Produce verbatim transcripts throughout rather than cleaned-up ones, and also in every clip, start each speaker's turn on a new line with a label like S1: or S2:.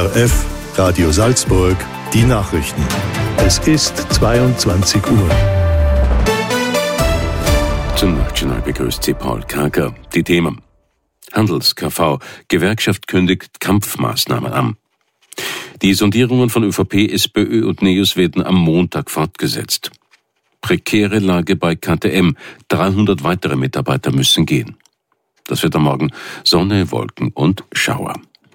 S1: R F, Radio Salzburg, die Nachrichten. Es ist zweiundzwanzig Uhr.
S2: Zum Nachtjournal begrüßt Sie Paul Karker. Die Themen: Handels-K V, Gewerkschaft kündigt Kampfmaßnahmen an. Die Sondierungen von ÖVP, SPÖ und NEOS werden am Montag fortgesetzt. Prekäre Lage bei K T M, dreihundert weitere Mitarbeiter müssen gehen. Das wird am Morgen Sonne, Wolken und Schauer.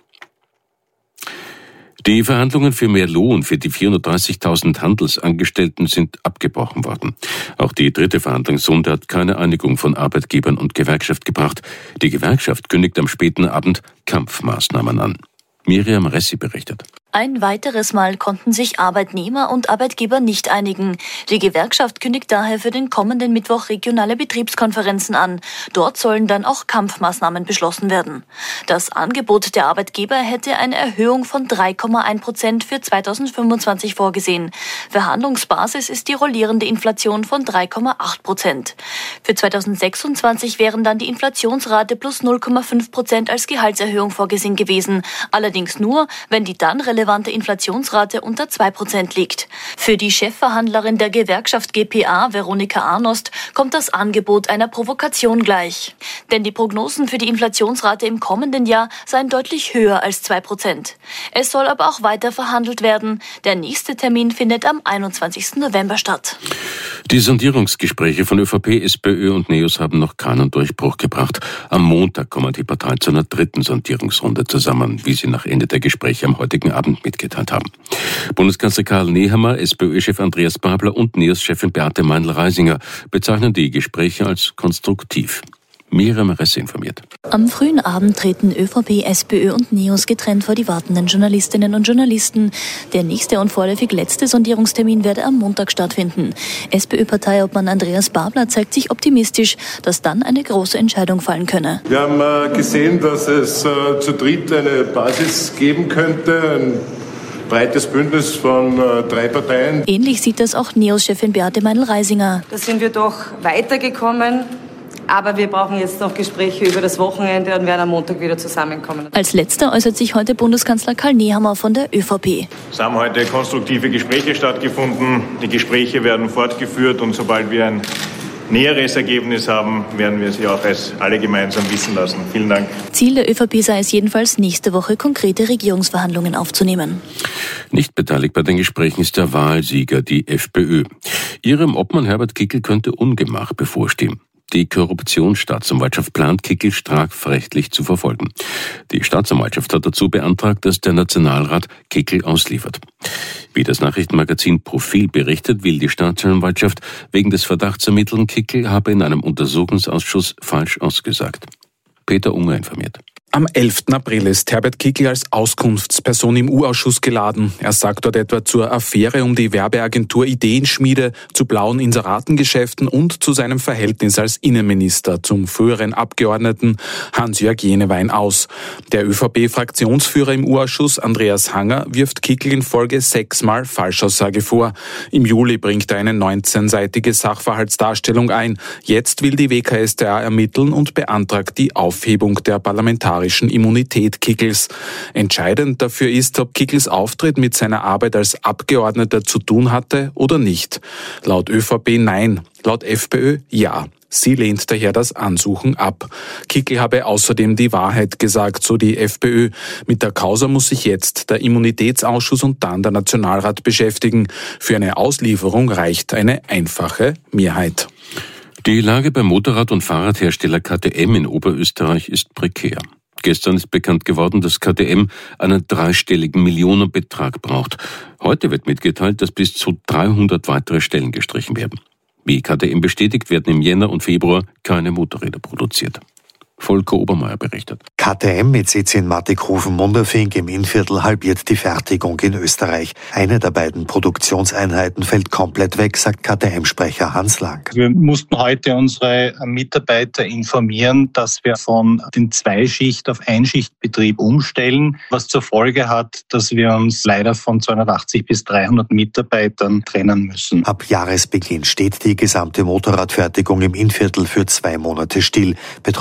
S2: Die Verhandlungen für mehr Lohn für die vierhundertdreißigtausend Handelsangestellten sind abgebrochen worden. Auch die dritte Verhandlungsrunde hat keine Einigung von Arbeitgebern und Gewerkschaft gebracht. Die Gewerkschaft kündigt am späten Abend Kampfmaßnahmen an. Miriam Ressi berichtet.
S3: Ein weiteres Mal konnten sich Arbeitnehmer und Arbeitgeber nicht einigen. Die Gewerkschaft kündigt daher für den kommenden Mittwoch regionale Betriebskonferenzen an. Dort sollen dann auch Kampfmaßnahmen beschlossen werden. Das Angebot der Arbeitgeber hätte eine Erhöhung von drei Komma eins Prozent für zweitausendfünfundzwanzig vorgesehen. Verhandlungsbasis ist die rollierende Inflation von drei Komma acht Prozent. Für zweitausendsechsundzwanzig wären dann die Inflationsrate plus null Komma fünf Prozent als Gehaltserhöhung vorgesehen gewesen. Allerdings nur, wenn die dann relevante Inflationsrate unter zwei Prozent liegt. Für die Chefverhandlerin der Gewerkschaft G P A, Veronika Arnost, kommt das Angebot einer Provokation gleich. Denn die Prognosen für die Inflationsrate im kommenden Jahr seien deutlich höher als zwei Prozent. Es soll aber auch weiter verhandelt werden. Der nächste Termin findet am einundzwanzigsten November statt.
S2: Die Sondierungsgespräche von ÖVP, SPÖ und NEOS haben noch keinen Durchbruch gebracht. Am Montag kommen die Parteien zu einer dritten Sondierungsrunde zusammen, wie sie nach Ende der Gespräche am heutigen Abend mitgeteilt haben. Bundeskanzler Karl Nehammer, SPÖ-Chef Andreas Babler und NEOS-Chefin Beate Meindl-Reisinger bezeichnen die Gespräche als konstruktiv. Miriam Resse informiert.
S3: Am frühen Abend treten ÖVP, SPÖ und NEOS getrennt vor die wartenden Journalistinnen und Journalisten. Der nächste und vorläufig letzte Sondierungstermin werde am Montag stattfinden. SPÖ-Parteiobmann Andreas Babler zeigt sich optimistisch, dass dann eine große Entscheidung fallen könne.
S4: Wir haben äh, gesehen, dass es äh, zu dritt eine Basis geben könnte, ein breites Bündnis von äh, drei Parteien.
S3: Ähnlich sieht das auch NEOS-Chefin Beate Meindl-Reisinger.
S5: Da sind wir doch weitergekommen. Aber wir brauchen jetzt noch Gespräche über das Wochenende und werden am Montag wieder zusammenkommen.
S3: Als letzter äußert sich heute Bundeskanzler Karl Nehammer von der ÖVP.
S6: Es haben heute konstruktive Gespräche stattgefunden. Die Gespräche werden fortgeführt und sobald wir ein näheres Ergebnis haben, werden wir sie auch als alle gemeinsam wissen lassen. Vielen Dank.
S3: Ziel der ÖVP sei es jedenfalls, nächste Woche konkrete Regierungsverhandlungen aufzunehmen.
S2: Nicht beteiligt bei den Gesprächen ist der Wahlsieger, die FPÖ. Ihrem Obmann Herbert Kickl könnte Ungemach bevorstehen. Die Korruptionsstaatsanwaltschaft plant, Kickl strafrechtlich zu verfolgen. Die Staatsanwaltschaft hat dazu beantragt, dass der Nationalrat Kickl ausliefert. Wie das Nachrichtenmagazin Profil berichtet, will die Staatsanwaltschaft wegen des Verdachts ermitteln, Kickl habe in einem Untersuchungsausschuss falsch ausgesagt. Peter Unger informiert.
S7: Am elften April ist Herbert Kickl als Auskunftsperson im U-Ausschuss geladen. Er sagt dort etwa zur Affäre um die Werbeagentur Ideenschmiede, zu blauen Inseratengeschäften und zu seinem Verhältnis als Innenminister zum früheren Abgeordneten Hans-Jörg Jenewein aus. Der ÖVP-Fraktionsführer im U-Ausschuss, Andreas Hanger, wirft Kickl in Folge sechsmal Falschaussage vor. Im Juli bringt er eine neunzehnseitige Sachverhaltsdarstellung ein. Jetzt will die W K S t A ermitteln und beantragt die Aufhebung der parlamentarischen Immunität Kickls. Entscheidend dafür ist, ob Kickls Auftritt mit seiner Arbeit als Abgeordneter zu tun hatte oder nicht. Laut ÖVP nein, laut FPÖ ja. Sie lehnt daher das Ansuchen ab. Kickl habe außerdem die Wahrheit gesagt, so die FPÖ. Mit der Causa muss sich jetzt der Immunitätsausschuss und dann der Nationalrat beschäftigen. Für eine Auslieferung reicht eine einfache Mehrheit.
S2: Die Lage beim Motorrad- und Fahrradhersteller K T M in Oberösterreich ist prekär. Gestern ist bekannt geworden, dass K T M einen dreistelligen Millionenbetrag braucht. Heute wird mitgeteilt, dass bis zu dreihundert weitere Stellen gestrichen werden. Wie K T M bestätigt, werden im Jänner und Februar keine Motorräder produziert. Volker Obermeier berichtet.
S8: K T M mit Sitz in Mattighofen-Munderfing im Innviertel halbiert die Fertigung in Österreich. Eine der beiden Produktionseinheiten fällt komplett weg, sagt K T M-Sprecher Hans Lang.
S9: Wir mussten heute unsere Mitarbeiter informieren, dass wir von den Zweischicht- auf Einschichtbetrieb umstellen, was zur Folge hat, dass wir uns leider von zweihundertachtzig bis dreihundert Mitarbeitern trennen müssen.
S8: Ab Jahresbeginn steht die gesamte Motorradfertigung im Innviertel für zwei Monate still. Betroffen sind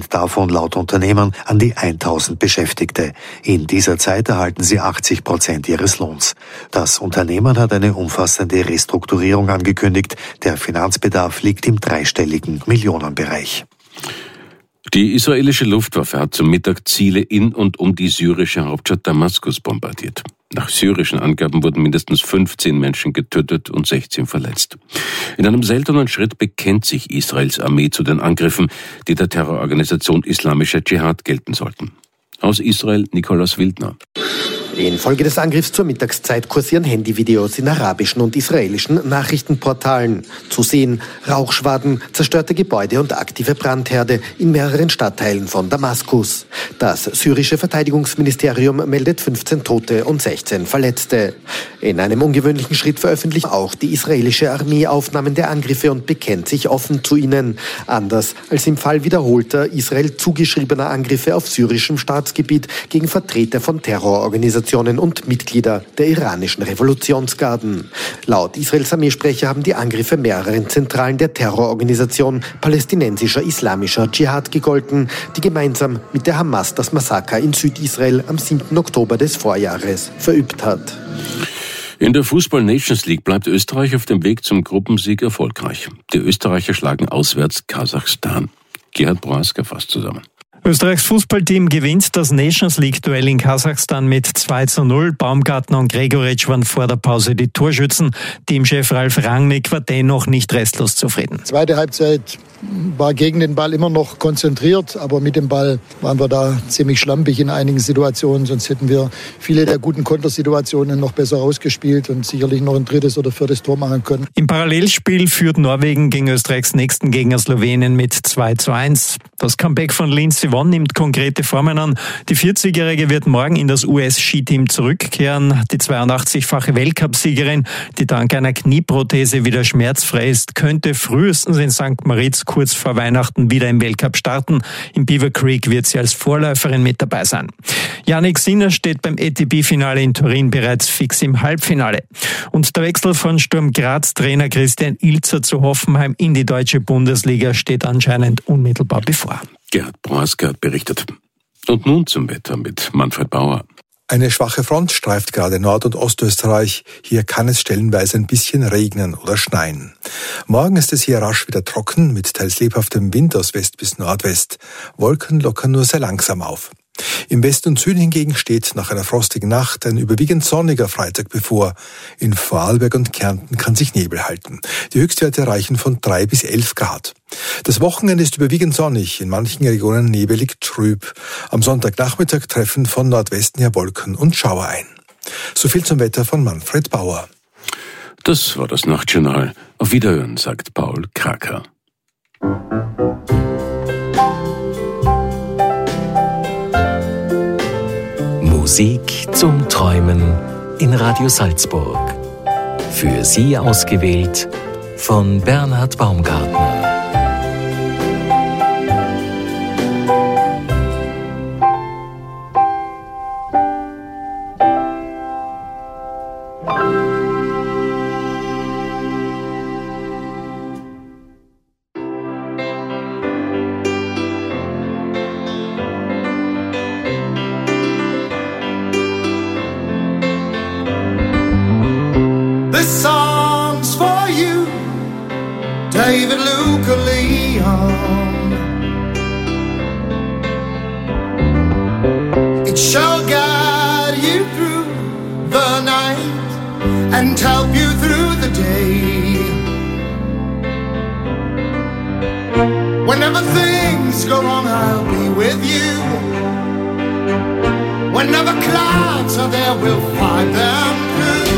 S8: sind davon laut Unternehmern an die tausend Beschäftigte. In dieser Zeit erhalten sie achtzig Prozent ihres Lohns. Das Unternehmen hat eine umfassende Restrukturierung angekündigt. Der Finanzbedarf liegt im dreistelligen Millionenbereich.
S2: Die israelische Luftwaffe hat zum Mittag Ziele in und um die syrische Hauptstadt Damaskus bombardiert. Nach syrischen Angaben wurden mindestens fünfzehn Menschen getötet und sechzehn verletzt. In einem seltenen Schritt bekennt sich Israels Armee zu den Angriffen, die der Terrororganisation Islamischer Dschihad gelten sollten. Aus Israel Nikolaus Wildner.
S10: Infolge des Angriffs zur Mittagszeit kursieren Handyvideos in arabischen und israelischen Nachrichtenportalen. Zu sehen Rauchschwaden, zerstörte Gebäude und aktive Brandherde in mehreren Stadtteilen von Damaskus. Das syrische Verteidigungsministerium meldet fünfzehn Tote und sechzehn Verletzte. In einem ungewöhnlichen Schritt veröffentlicht auch die israelische Armee Aufnahmen der Angriffe und bekennt sich offen zu ihnen. Anders als im Fall wiederholter Israel zugeschriebener Angriffe auf syrischem Staatsgebiet gegen Vertreter von Terrororganisationen und Mitglieder der iranischen Revolutionsgarden. Laut Israels Armeesprecher haben die Angriffe mehreren Zentralen der Terrororganisation palästinensischer islamischer Dschihad gegolten, die gemeinsam mit der Hamas das Massaker in Südisrael am siebten Oktober des Vorjahres verübt hat.
S2: In der Fußball-Nations League bleibt Österreich auf dem Weg zum Gruppensieg erfolgreich. Die Österreicher schlagen auswärts Kasachstan. Gerhard Broaska fasst zusammen.
S11: Österreichs Fußballteam gewinnt das Nations League-Duell in Kasachstan mit zwei zu null. Baumgartner und Gregoritsch waren vor der Pause die Torschützen. Teamchef Ralf Rangnick war dennoch nicht restlos zufrieden.
S12: Zweite Halbzeit war gegen den Ball immer noch konzentriert, aber mit dem Ball waren wir da ziemlich schlampig in einigen Situationen. Sonst hätten wir viele der guten Kontersituationen noch besser rausgespielt und sicherlich noch ein drittes oder viertes Tor machen können.
S11: Im Parallelspiel führt Norwegen gegen Österreichs nächsten Gegner Slowenien mit zwei zu eins. Das Comeback von Lindsey Vonn nimmt konkrete Formen an. Die vierzigjährige wird morgen in das U S-Skiteam zurückkehren. Die zweiundachtzigfache Weltcupsiegerin, die dank einer Knieprothese wieder schmerzfrei ist, könnte frühestens in Sankt Moritz kurz vor Weihnachten wieder im Weltcup starten. Im Beaver Creek wird sie als Vorläuferin mit dabei sein. Yannick Sinner steht beim A T P-Finale in Turin bereits fix im Halbfinale. Und der Wechsel von Sturm Graz-Trainer Christian Ilzer zu Hoffenheim in die deutsche Bundesliga steht anscheinend unmittelbar bevor.
S2: Gerhard Broaska hat berichtet. Und nun zum Wetter mit Manfred Bauer.
S13: Eine schwache Front streift gerade Nord- und Ostösterreich. Hier kann es stellenweise ein bisschen regnen oder schneien. Morgen ist es hier rasch wieder trocken, mit teils lebhaftem Wind aus West bis Nordwest. Wolken lockern nur sehr langsam auf. Im Westen und Süden hingegen steht nach einer frostigen Nacht ein überwiegend sonniger Freitag bevor. In Vorarlberg und Kärnten kann sich Nebel halten. Die Höchstwerte reichen von drei bis elf Grad. Das Wochenende ist überwiegend sonnig, in manchen Regionen nebelig trüb. Am Sonntagnachmittag treffen von Nordwesten her Wolken und Schauer ein. So viel zum Wetter von Manfred Bauer.
S2: Das war das Nachtjournal. Auf Wiederhören, sagt Paul Kraker.
S14: Musik zum Träumen in Radio Salzburg. Für Sie ausgewählt von Bernhard Baumgartner.
S15: This song's for you, David Luca Leon. It shall guide you through the night and help you through the day. Whenever things go wrong, I'll be with you. Whenever clouds are there, we'll find them through.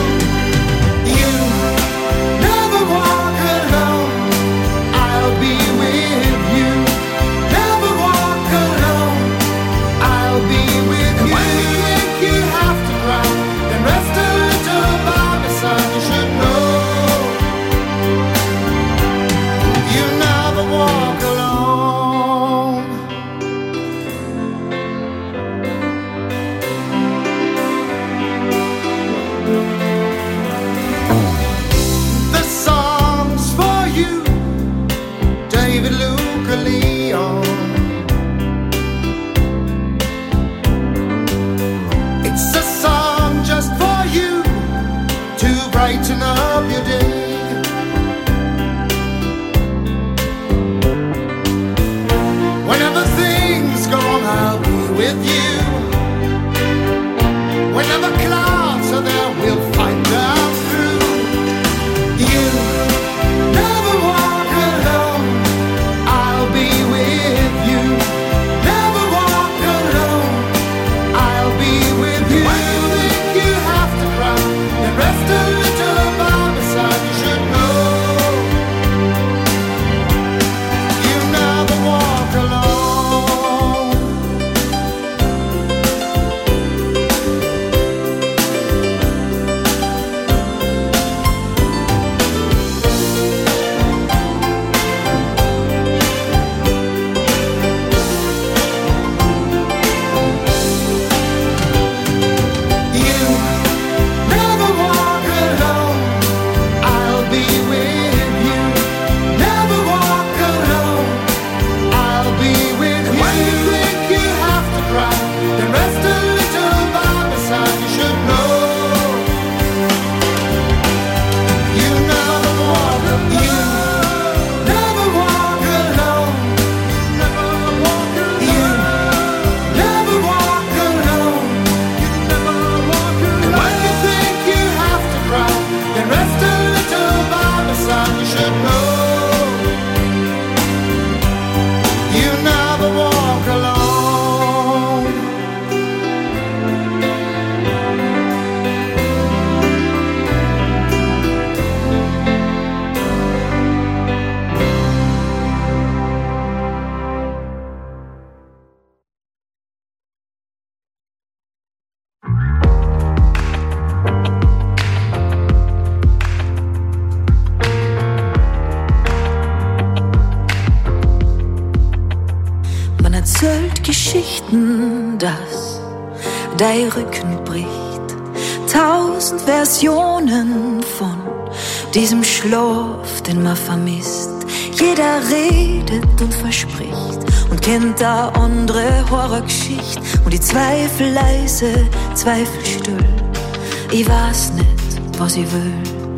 S16: Geschichten, dass dein Rücken bricht. Tausend Versionen von diesem Schlaf, den man vermisst. Jeder redet und verspricht und kennt da andere Horrorgeschichte. Und die Zweifel leise, Zweifel still. Ich weiß nicht, was ich will.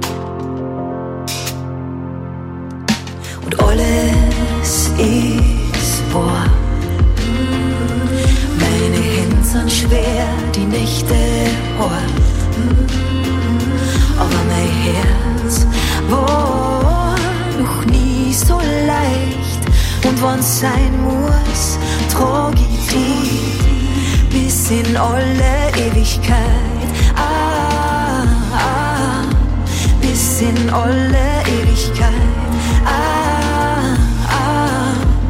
S16: Und alles ist wahr. Meine Hände sind schwer, die Nächte hart. Aber mein Herz war noch nie so leicht. Und wenn's sein muss, trag ich dich bis in alle Ewigkeit. Ah, ah, bis in alle Ewigkeit. Ah, ah.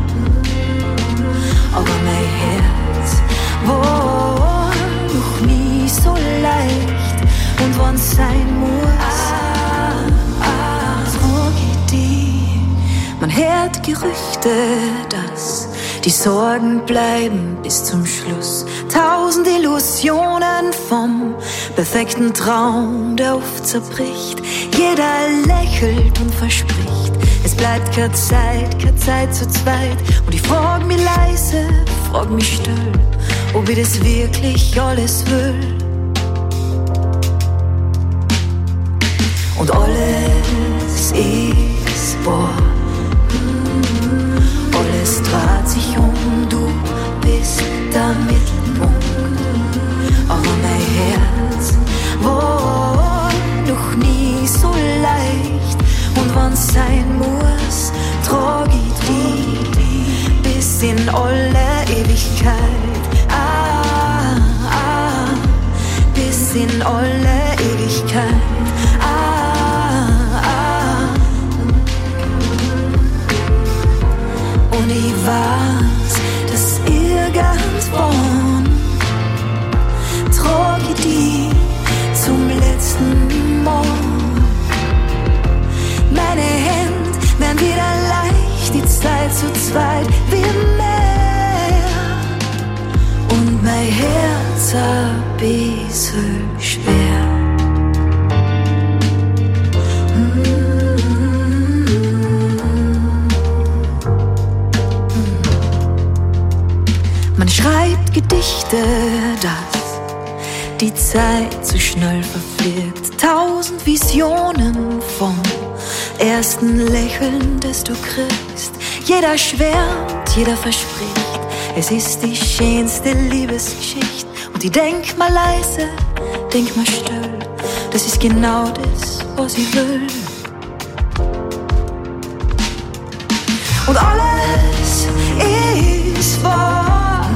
S16: Aber mein Herz war noch nie so leicht. Und wenn's sein muss, ah, trag ich die. Man hört Gerüchte, dass die Sorgen bleiben bis zum Schluss. Tausend Illusionen vom perfekten Traum, der oft zerbricht. Jeder lächelt und verspricht, es bleibt keine Zeit, keine Zeit zu zweit. Und ich frag mich leise, frag mich still, ob ich das wirklich alles will. Und alles ist wahr. Alles dreht sich um, du bist der Mittelpunkt. Aber mein Herz war noch nie so leicht. Und wenn's sein muss, trag ich die bis in alle Ewigkeit. Ah, ah, bis in alle Ewigkeit. Ah, ah. Und ich weiß, dass irgendwann trag ich die zum letzten Mal. Meine Hände werden wieder leicht, die Zeit zu zweit wird mehr. Und mein Herz ein bisschen schwer. Man schreibt Gedichte, dass die Zeit zu schnell verfliegt. Tausend Visionen vom ersten Lächeln, das du kriegst. Jeder schwärmt, jeder verspricht, es ist die schönste Liebesgeschichte. Und ich denk mal leise, denk mal still, das ist genau das, was ich will. Und alles ist wahr.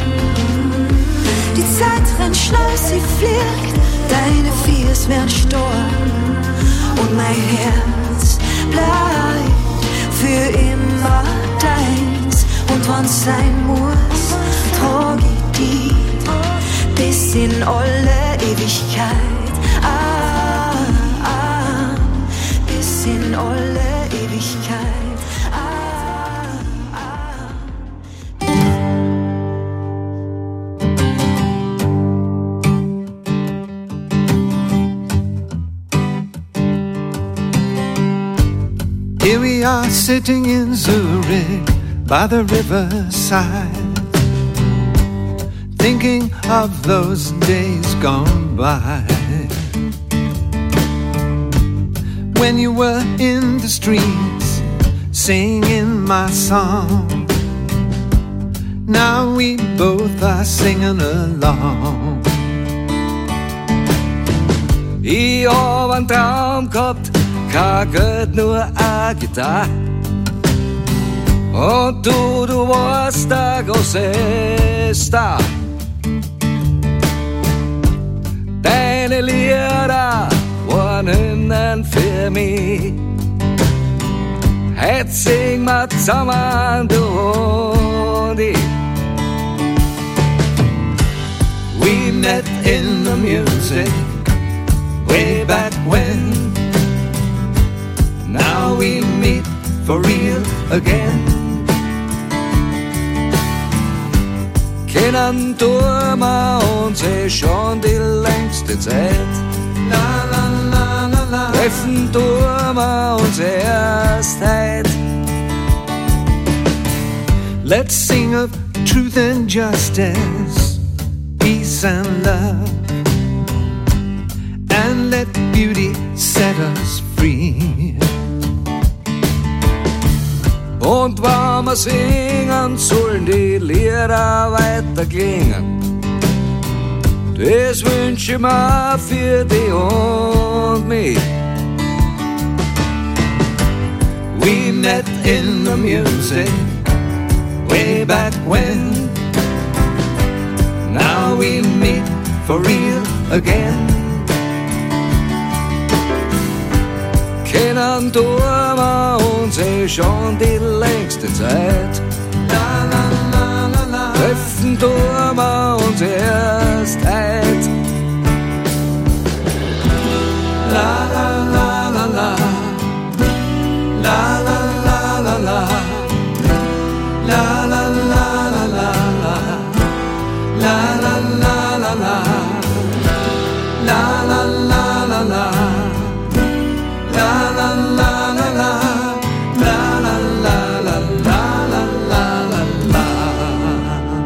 S16: Die Zeit rennt schnell, sie fliegt, deine Fiers werden stark. Und mein Herz bleibt für immer deins. Und wenn's sein muss, trag ich die bis in alle Ewigkeit. Ah, ah, bis in alle Ewigkeit. Ah, ah.
S17: Here we are sitting in Zurich by the riverside, thinking of those days gone by, when you were in the streets singing my song. Now we both are singing along.
S18: Ich hab einen Traum gehabt, kein Geld, nur eine Gitarre. Und du, du warst der große Star. Deine Lieder waren Hymnen für mich. Heute singen wir zusammen, du und ich.
S17: We met in the music way back when. Now we meet for real again.
S18: kennen tun wir uns eh schon die längste Zeit. La, la, la, la, la. Treffen tun wir uns erst heut.
S17: Let's sing of truth and justice, peace and love, and let beauty set us free.
S18: Und wenn wir singen, sollen die Lieder weiter klingen. Das wünsche ich mir für dich und mich.
S17: We met in the music way back when. Now we meet for real again.
S18: Kennen tun wir uns eh schon die längste Zeit.
S17: La, la, la, la, la.
S18: Treffen tun wir uns erst heut.
S17: La, la, la, la, la. La, la, la, la, la. La, la, la, la, la, la. La, la, la, la, la. La, la, la, la, la. La la la la la, la la la la la la la la.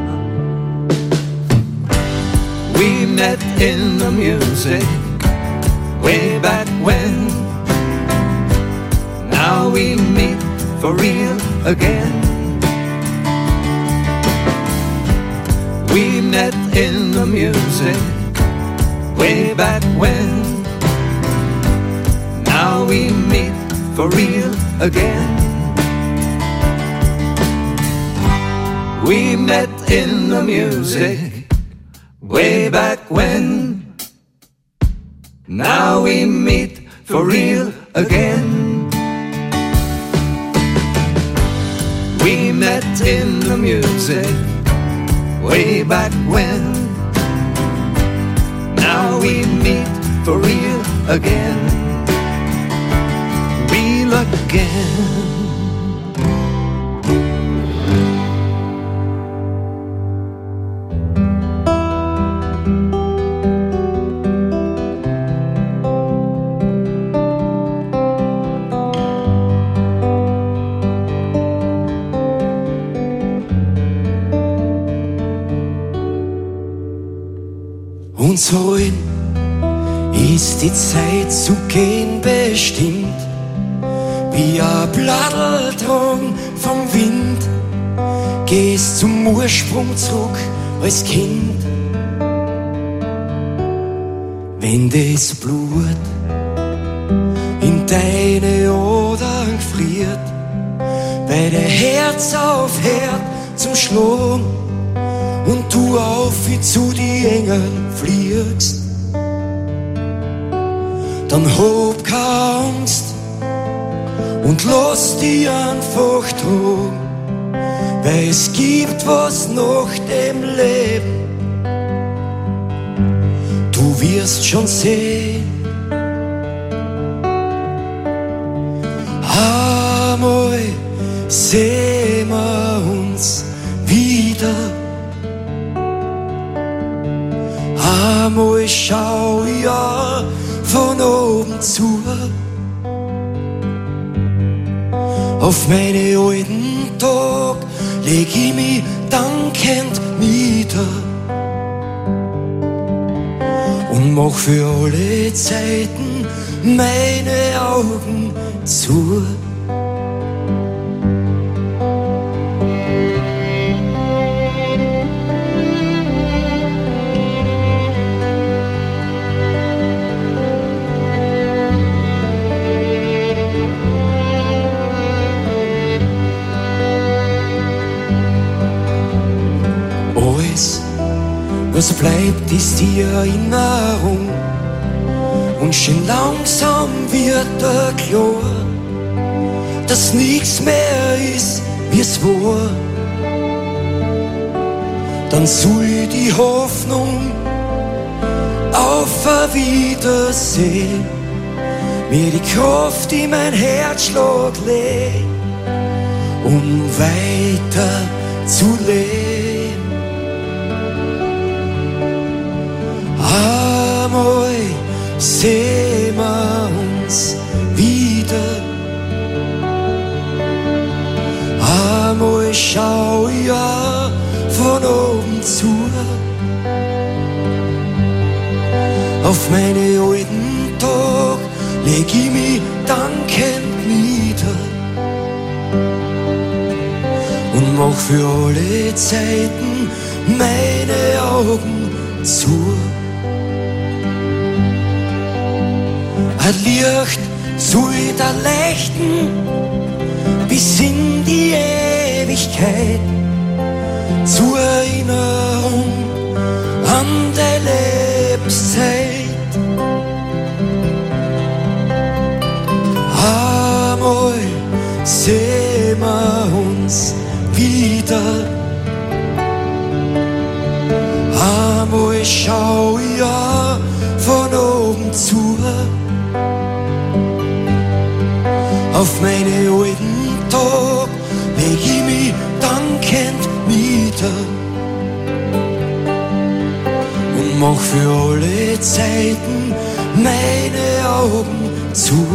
S17: We met in the music way back when. Now we meet for real again. We met in the music way back when. Now we meet for real again. We met in the music way back when. Now we meet for real again. We met in the music way back when. Now we meet for real again. Again.
S19: Uns allen ist die Zeit zu gehen bestimmt. Wie ein Blattl vom Wind, gehst zum Ursprung zurück als Kind. Wenn das Blut in deine Adern friert, weil der Herz aufhört zum Schlagen und du auf wie zu die Engeln fliegst, dann hab keine Angst und lass dich einfach tragen, weil es gibt was nach dem Leben. Du wirst schon sehen, einmal sehen wir uns wieder. Einmal schau ich ja von oben zu auf meine alten Tag, leg ich mich dankend nieder und mach für alle Zeiten meine Augen zu. Was bleibt, ist die Erinnerung und schon langsam wird er klar, dass nichts mehr ist, wie es war. Dann soll die Hoffnung auf ein Wiedersehen mir die Kraft in mein Herzschlag legt, um weiter zu leben. Einmal sehen wir uns wieder. Einmal schau ich auch von oben zu. Auf meine alten Tag leg ich mich dankend nieder und mach für alle Zeiten meine Augen zu. Ein Licht soll da leuchten bis in die Ewigkeit, zur Erinnerung an die Lebenszeit. Einmal sehen wir uns wieder. Einmal schau ich auch von oben zu. Auf meine alten Tag leg ich mich dankend nieder und mach für alle Zeiten meine Augen zu.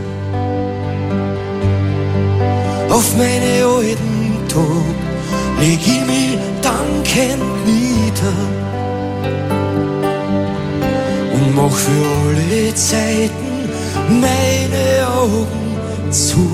S19: Auf meine alten Tag leg ich mich dankend nieder und mach für alle Zeiten meine Augen zu.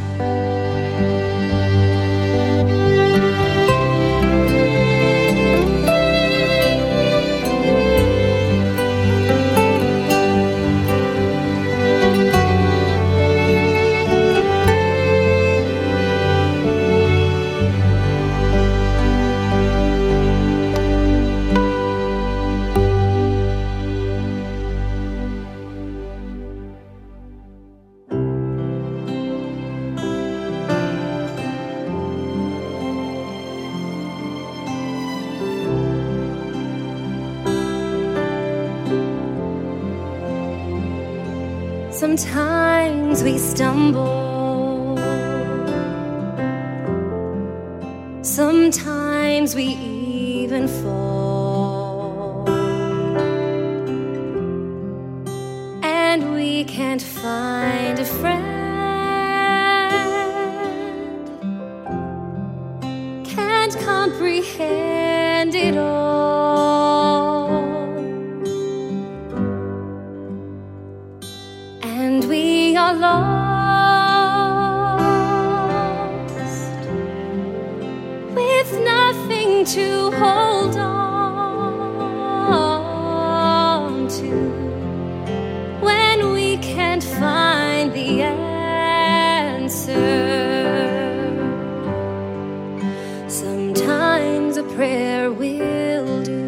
S20: Sometimes we stumble, sometimes we even fall, and we can't find a friend, can't comprehend it all. And we are lost with nothing to hold on to when we can't find the answer. Sometimes a prayer will do.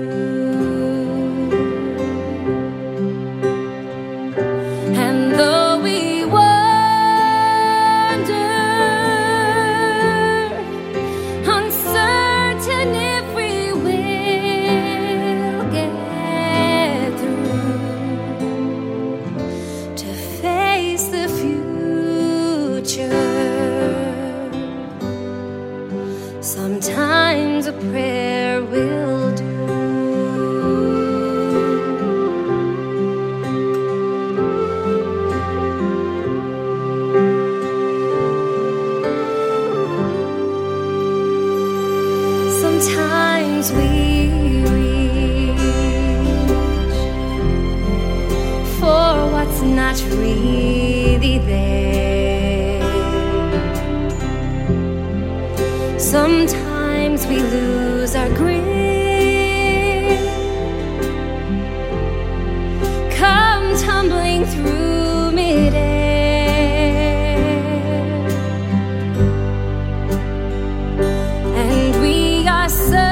S20: Sometimes a prayer will do. Sometimes we reach for what's not really there. Sometimes we lose our grip, come tumbling through midair, and we are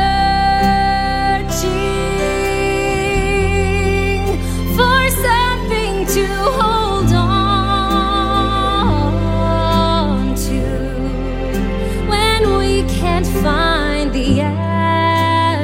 S20: searching for something to hold on to when we can't find the answer.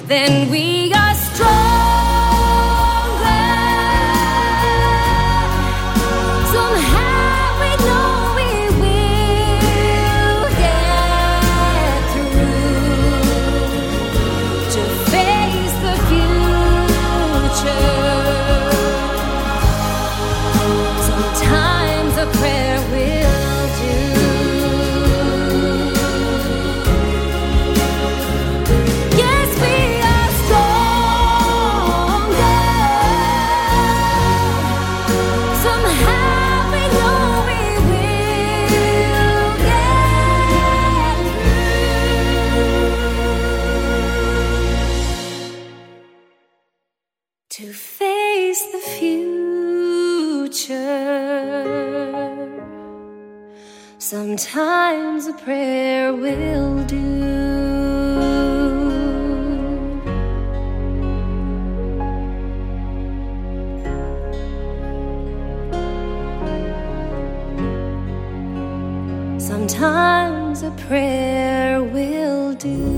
S20: then we are stronger. Somehow we know we will get through to face the future. Sometimes a prayer will do. Yes, we are stronger. Somehow we know we will get through to face the future. Sometimes a prayer will do. Sometimes a prayer will do.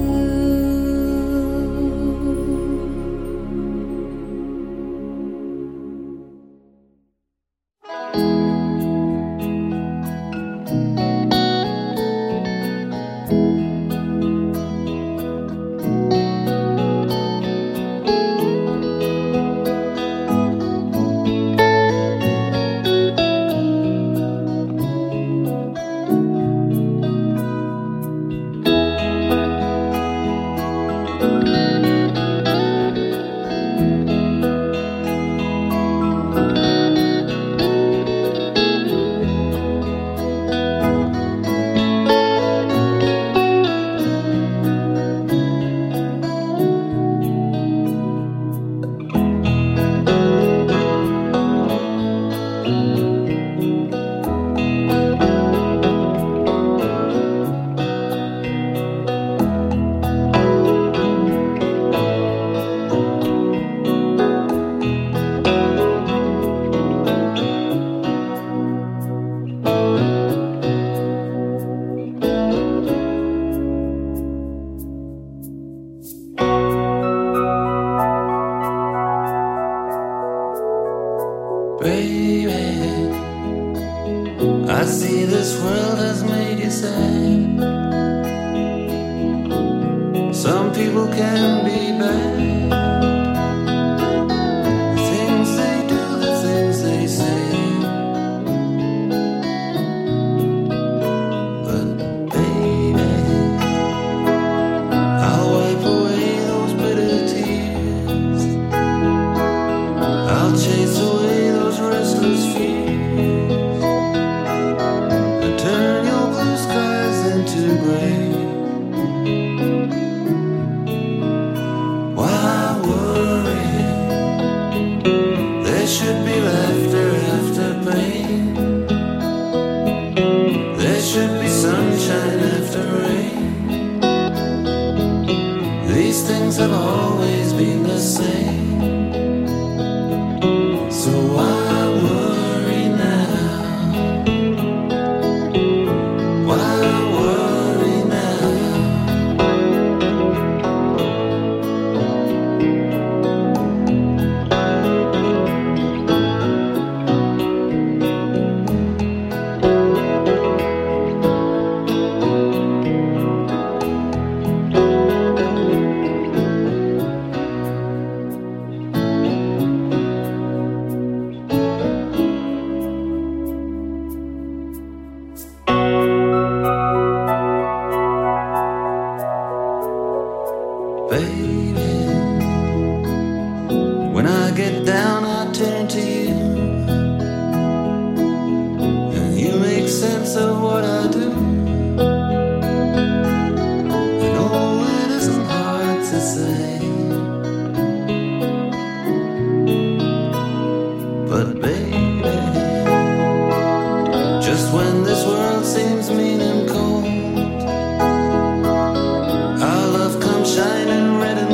S21: I see this world has made you sad. Some people can be bad. The things they do, the things they say. But baby, I'll wipe away those bitter tears. I'll chase away those restless fears. Have always been the same. So why worry now? Why worry now? Shining red and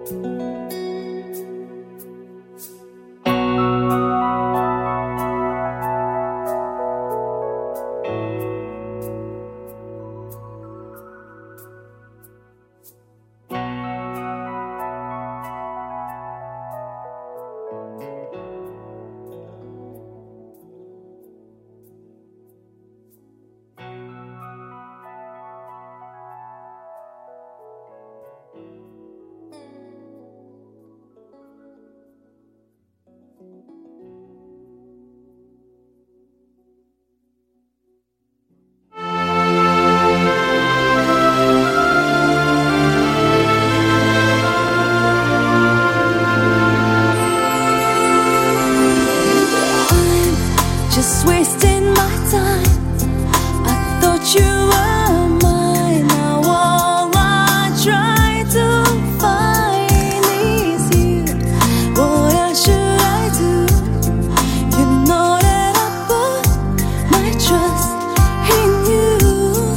S16: Just wasting my time. I thought you were mine. Now all I try to find is you. What else should I do? You know that I put my trust in you.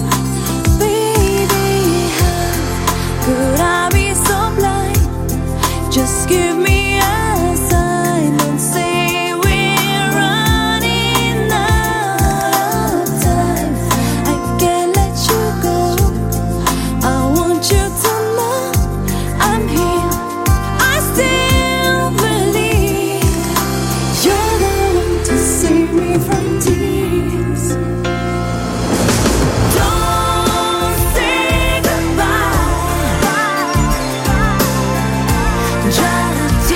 S16: Baby, how could I be so blind? Just give me a sign and say try to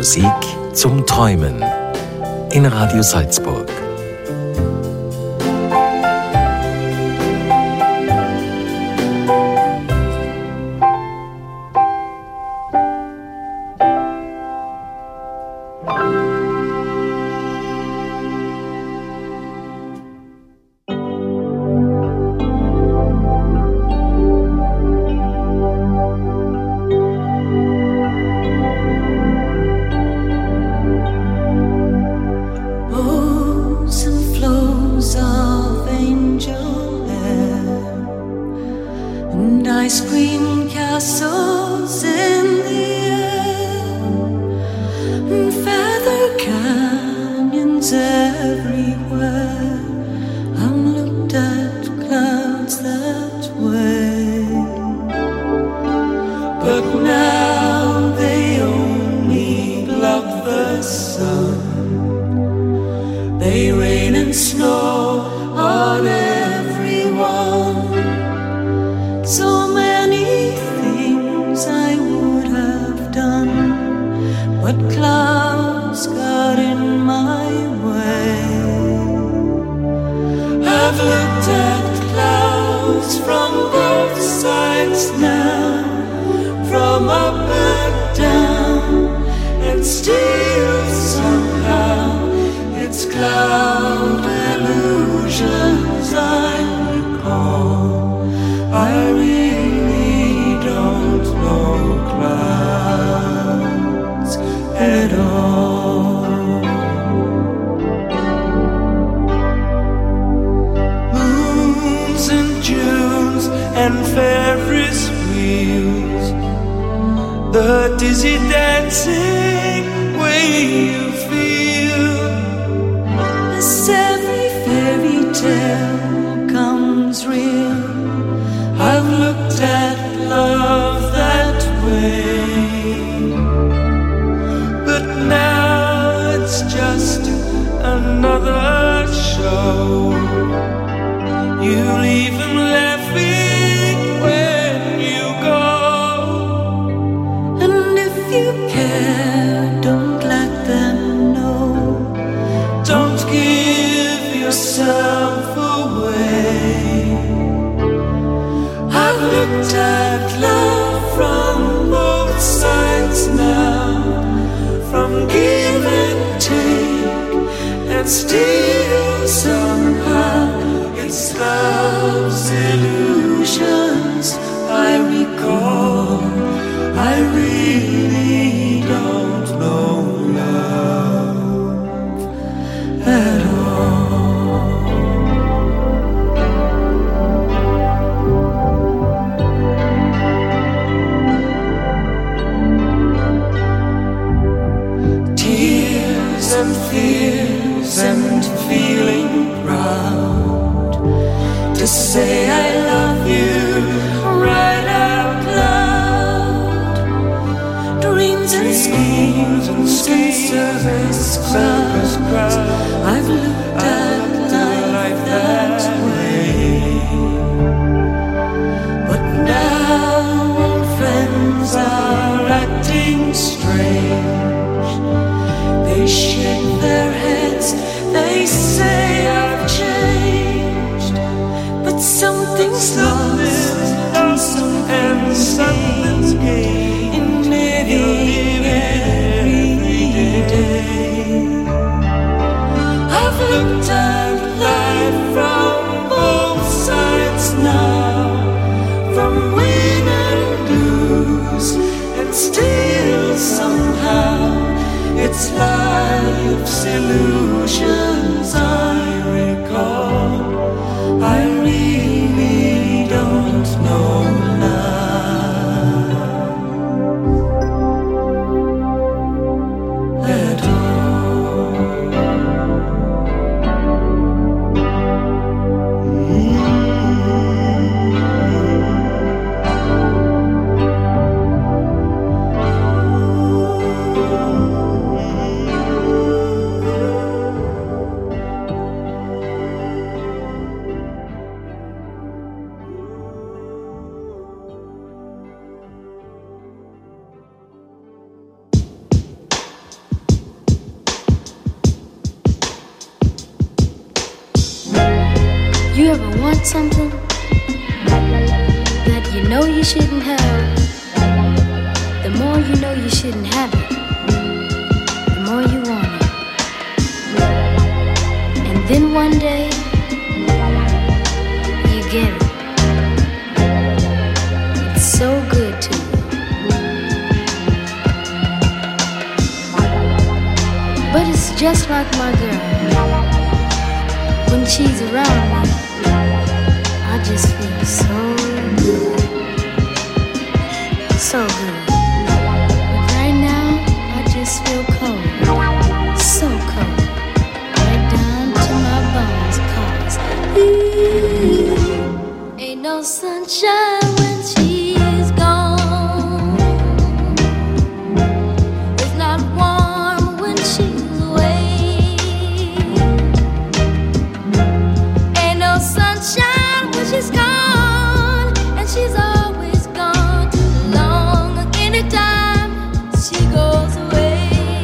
S14: Musik zum Träumen in Radio Salzburg.
S20: ever want something that you know you shouldn't have? The more you know you shouldn't have it, the more you want it. And then one day, you get it. It's so good to you. But it's just like my girl. When she's around me, I just feel so good. So good. But right now, I just feel cold. So cold. Right down to my bones. Cause ooh, ain't no sunshine when she's gone. It's not warm when she's away. Ain't no sunshine when she's gone. And she's always gone too long. Anytime she goes away,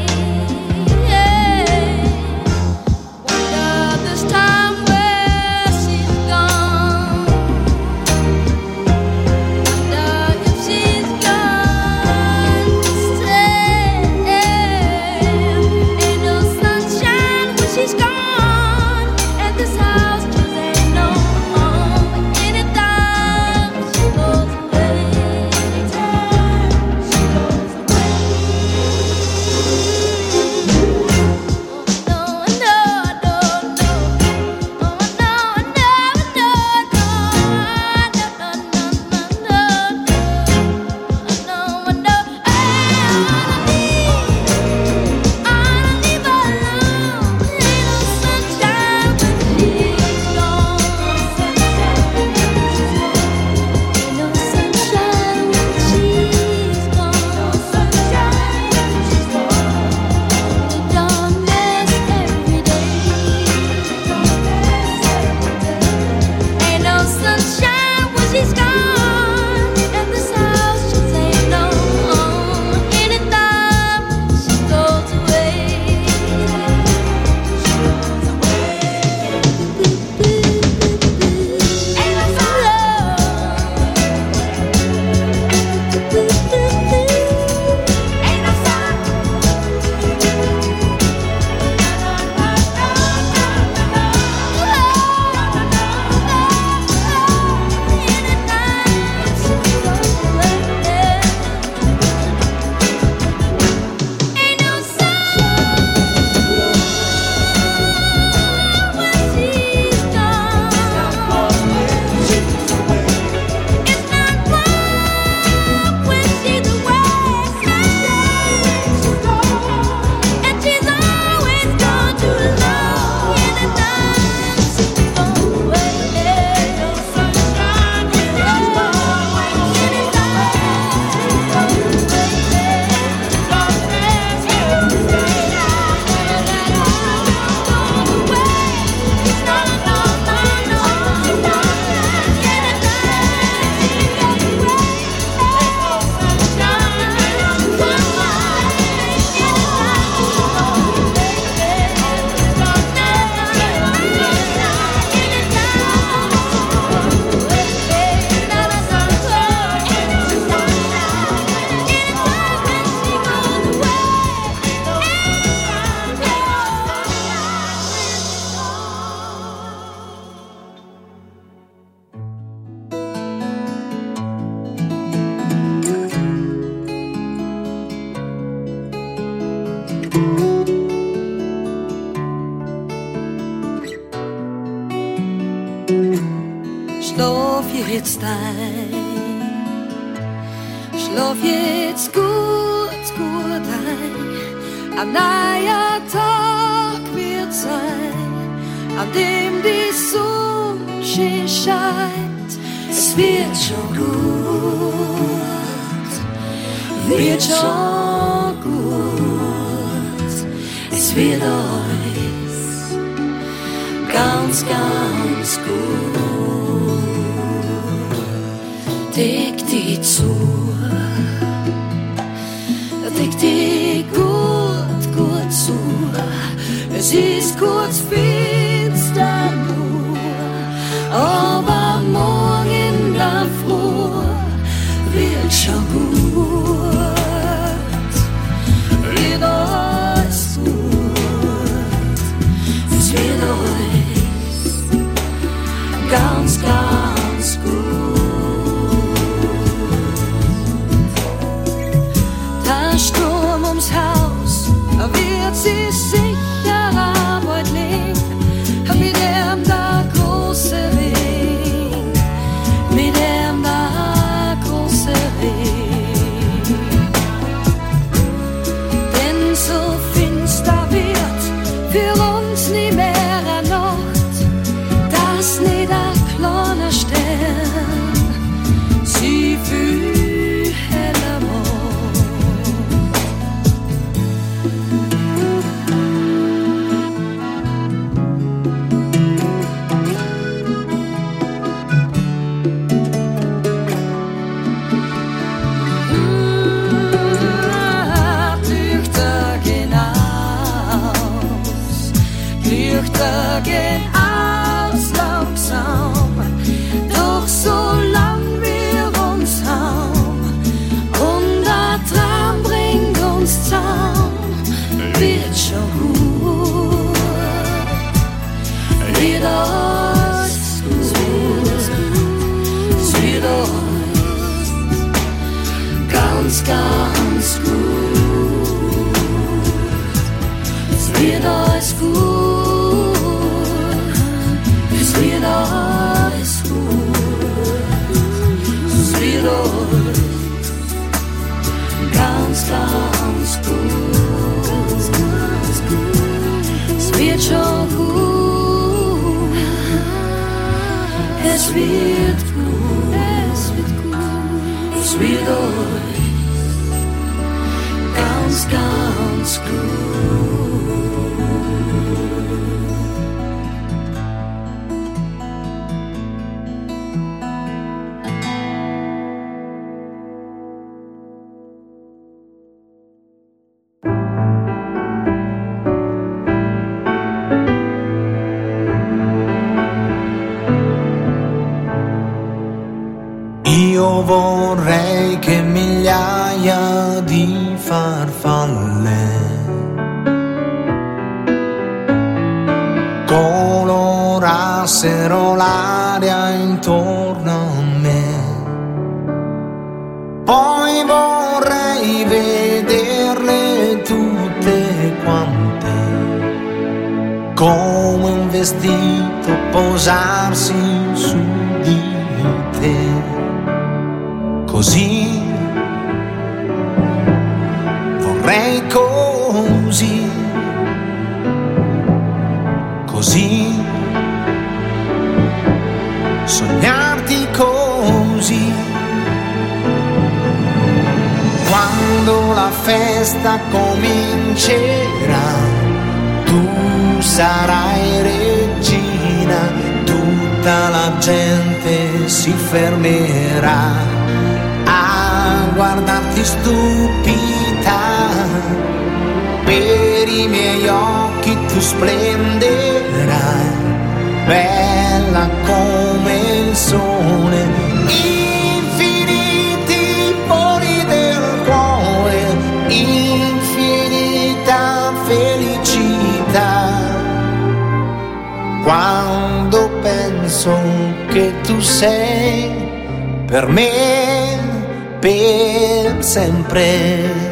S20: yeah. Wonder this time where she's gone. Wonder if she's gone to stay. Ain't no sunshine when she's gone, and this house just ain't no home. Anytime she goes away, anytime she goes away. No, no, no, no. Oh, no, no, no, no. No, no, no, no, no. No, no. I don't leave her alone. Ain't no sunshine when she's gone. Ain't no sunshine when she's gone. No sunshine when she's gone. Darkness every day. Ain't no sunshine when she's gone, and this house just ain't no home. Anytime she goes away, she goes away. Ain't no
S16: Schlaf jetzt ein, schlaf jetzt gut, gut ein. Ein neuer Tag wird sein, an dem die Sonne schön scheint. Es wird schon gut, wird schon gut. Es wird alles ganz, ganz gut. Deck dich zu, deck dich gut, gut zu. Es ist kurz finster nur. gehen aus langsam, doch solang wir uns haben und der Traum bringt uns zusammen, wird schon gut, wird alles gut, es wird alles ganz, ganz gut. Es wird alles gut, es wird alles gut, es wird alles ganz, ganz gut, es wird schon gut, es wird gut, es wird gut, es wird alles ganz, ganz gut.
S19: Io vorrei che migliaia di farfalle colorassero l'aria intorno a me. Poi vorrei vederle tutte quante come un vestito posarsi su di te. Così vorrei così, così sognarti così. Quando la festa comincerà, tu sarai regina, tutta la gente si fermerà a guardarti stupita. Per i miei occhi tu splenderai, bella come il sole. Infiniti pori del cuore, infinita felicità. Quando penso che tu sei per me per sempre.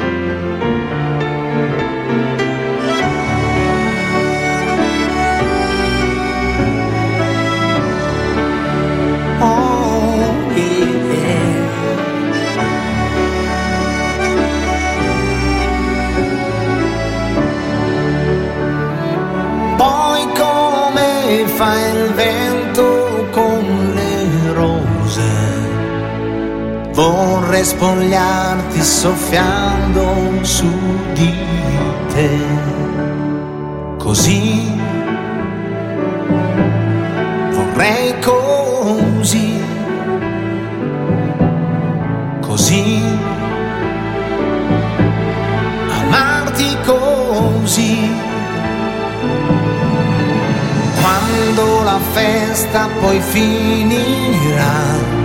S19: Fa il vento con le rose, vorrei spogliarti soffiando su di te. Così vorrei così, così amarti così. Quando la festa poi finirà,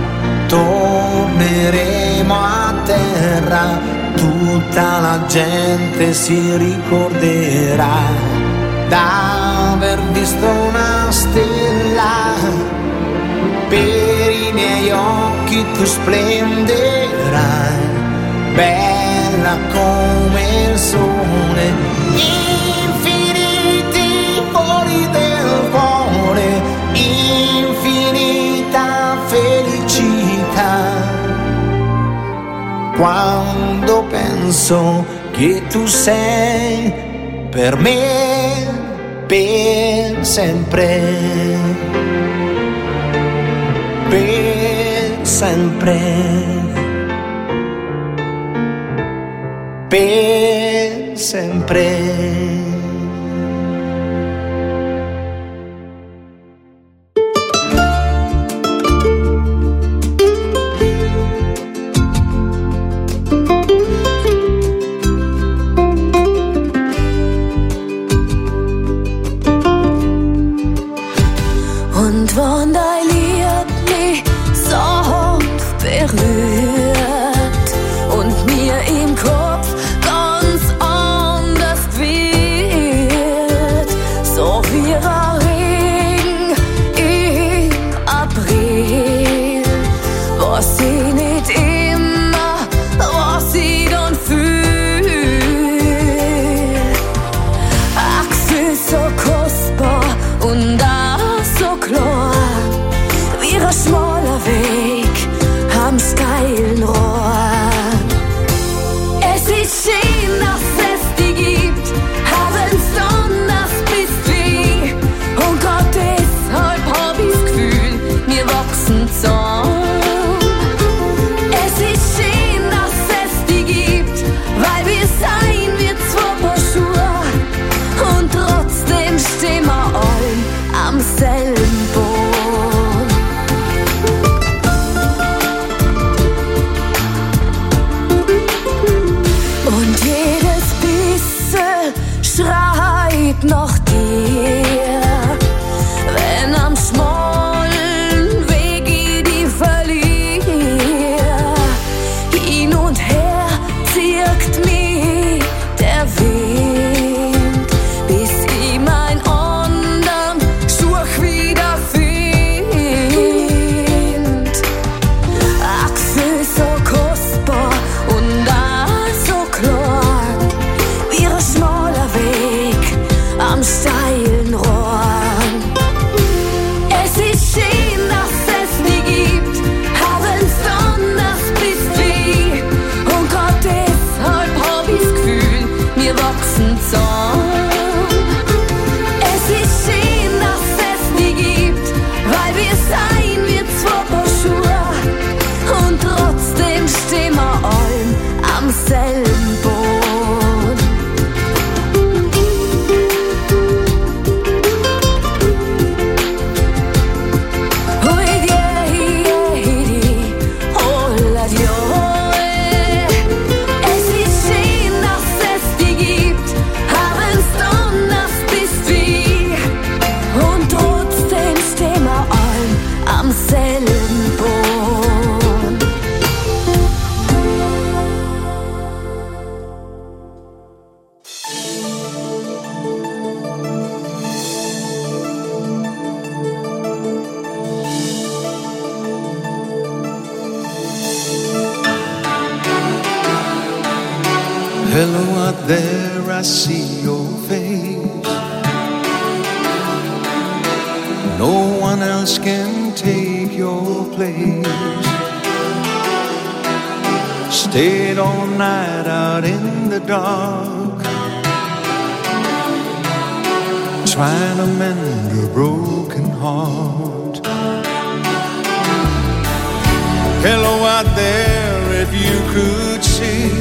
S19: torneremo a terra, tutta la gente si ricorderà d'aver visto una stella. Per i miei occhi tu splenderai, bella come il sole. Infiniti fuori del cuore, infinita felicità. Quando penso che tu sei per me per sempre, per sempre, per sempre.
S16: sucht nach dir, wenn am schmalen Weg ich die verliere. Hin und her zirkt mich der Wind, bis ich mein anderen Such wieder find. Ach, so kostbar und auch so klar, wie ein schmaler Weg am steilen Rohr. Es ist schön, dass es dich gibt, auch wenn's anders bist wie. Und grad deshalb hab ich's Gefühl, wir wachsen zusammen. Es ist schön, dass es dich gibt, weil wir sein wie zwei Paar Schuhe. Und trotzdem stehen wir allem am selben Boot. Hui, die, die, holla, die, es ist schön, dass es dich gibt, auch wenn's anders bist wie. Und trotzdem stehen wir allem am selben Boot.
S21: Hello out there, I see your face. No one else can take your place. Stayed all night out in the dark, trying to mend a broken heart. Hello out there, if you could see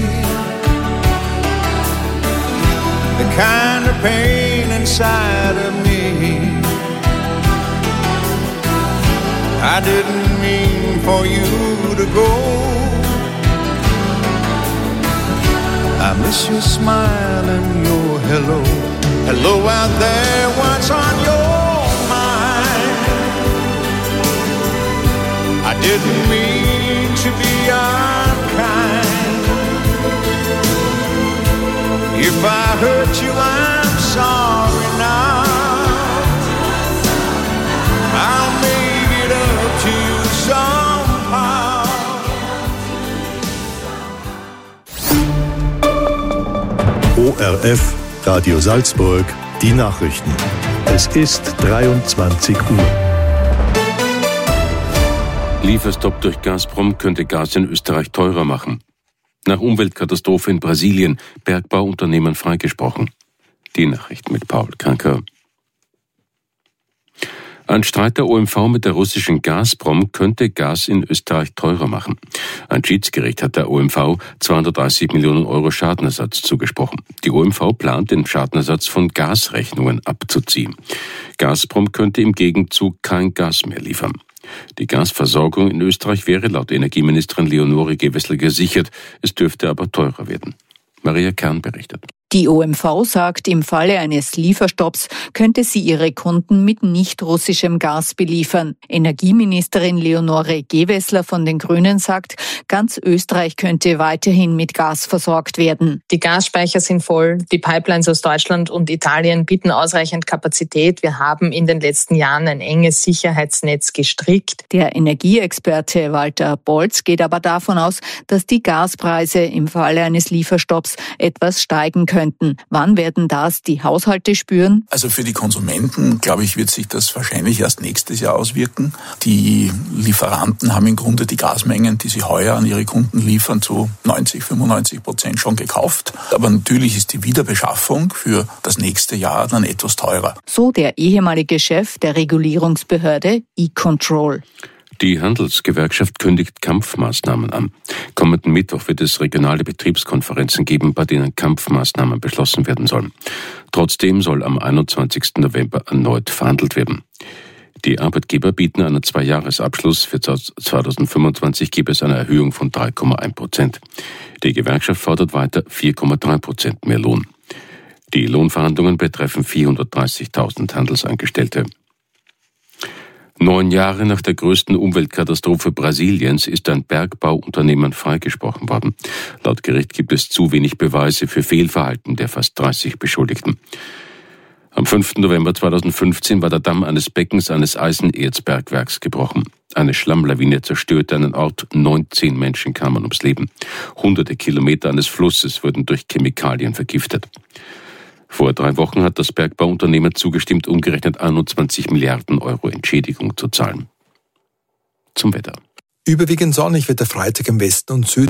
S21: the kind of pain inside of me. I didn't mean for you to go. I miss your smile and your hello. Hello out there, what's on your mind? I didn't mean to be unkind. If I hurt you, I'm sorry now. I'll make it up to you somehow.
S1: O R F, Radio Salzburg, die Nachrichten. Es ist dreiundzwanzig Uhr.
S2: Lieferstopp durch Gazprom könnte Gas in Österreich teurer machen. Nach Umweltkatastrophe in Brasilien, Bergbauunternehmen freigesprochen. Die Nachricht mit Paul Kranker. Ein Streit der O M V mit der russischen Gazprom könnte Gas in Österreich teurer machen. Ein Schiedsgericht hat der O M V zweihundertdreißig Millionen Euro Schadenersatz zugesprochen. Die O M V plant, den Schadenersatz von Gasrechnungen abzuziehen. Gazprom könnte im Gegenzug kein Gas mehr liefern. Die Gasversorgung in Österreich wäre laut Energieministerin Leonore Gewessler gesichert. Es dürfte aber teurer werden. Maria Kern berichtet.
S22: Die O M V sagt, im Falle eines Lieferstopps könnte sie ihre Kunden mit nicht russischem Gas beliefern. Energieministerin Leonore Gewessler von den Grünen sagt, ganz Österreich könnte weiterhin mit Gas versorgt werden.
S23: Die Gasspeicher sind voll, die Pipelines aus Deutschland und Italien bieten ausreichend Kapazität. Wir haben in den letzten Jahren ein enges Sicherheitsnetz gestrickt.
S22: Der Energieexperte Walter Bolz geht aber davon aus, dass die Gaspreise im Falle eines Lieferstopps etwas steigen können. Wann werden das die Haushalte spüren?
S24: Also für die Konsumenten, glaube ich, wird sich das wahrscheinlich erst nächstes Jahr auswirken. Die Lieferanten haben im Grunde die Gasmengen, die sie heuer an ihre Kunden liefern, zu neunzig, fünfundneunzig Prozent schon gekauft. Aber natürlich ist die Wiederbeschaffung für das nächste Jahr dann etwas teurer.
S22: So der ehemalige Chef der Regulierungsbehörde E-Control.
S2: Die Handelsgewerkschaft kündigt Kampfmaßnahmen an. Kommenden Mittwoch wird es regionale Betriebskonferenzen geben, bei denen Kampfmaßnahmen beschlossen werden sollen. Trotzdem soll am einundzwanzigsten November erneut verhandelt werden. Die Arbeitgeber bieten einen Zweijahresabschluss. Für zweitausendfünfundzwanzig gibt es eine Erhöhung von drei Komma eins Prozent. Die Gewerkschaft fordert weiter vier Komma drei Prozent mehr Lohn. Die Lohnverhandlungen betreffen vierhundertdreißigtausend Handelsangestellte. Neun Jahre nach der größten Umweltkatastrophe Brasiliens ist ein Bergbauunternehmen freigesprochen worden. Laut Gericht gibt es zu wenig Beweise für Fehlverhalten der fast dreißig Beschuldigten. Am fünften November zweitausendfünfzehn war der Damm eines Beckens eines Eisenerzbergwerks gebrochen. Eine Schlammlawine zerstörte einen Ort, neunzehn Menschen kamen ums Leben. Hunderte Kilometer eines Flusses wurden durch Chemikalien vergiftet. Vor drei Wochen hat das Bergbauunternehmen zugestimmt, umgerechnet einundzwanzig Milliarden Euro Entschädigung zu zahlen. Zum Wetter.
S13: Überwiegend sonnig wird der Freitag im Westen und Süden.